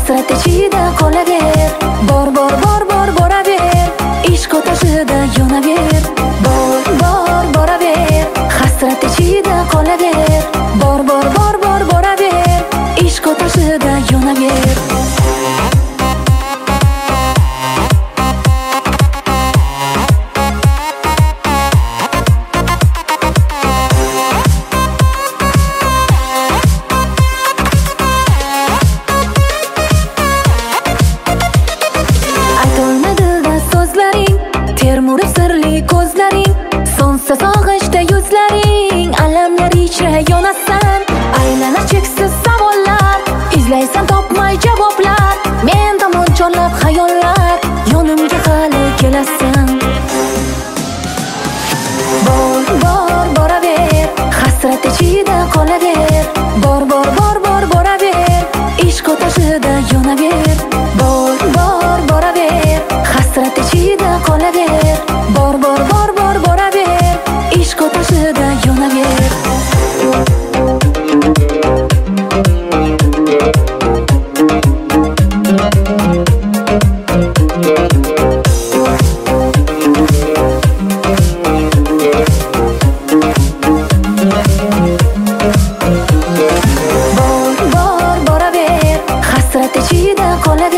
hasrat ichida qolaver. Bor boraver, ishq otashida yonaver. Bor boraver, hasrat ichida qolaver. Bor boraver, ishq otashida yonaver. Termurib sirli ko'zlaring, so'nsa sog'inchda yuzlaring, alamlar ichra yonasan. Aylanar cheksiz savollar, izlaysan topmay javoblar. Men tomon chorlab xayollar, yonimga hali kelasan. Bor boraver, hasrat ichida qolaver. Bor boraver, ishq otashida yonaver. Bor boraver, hasrat ichida qolaver. Bor boraver, ishq otashida yonaver. Bor boraver, hasrat ichida qolaver.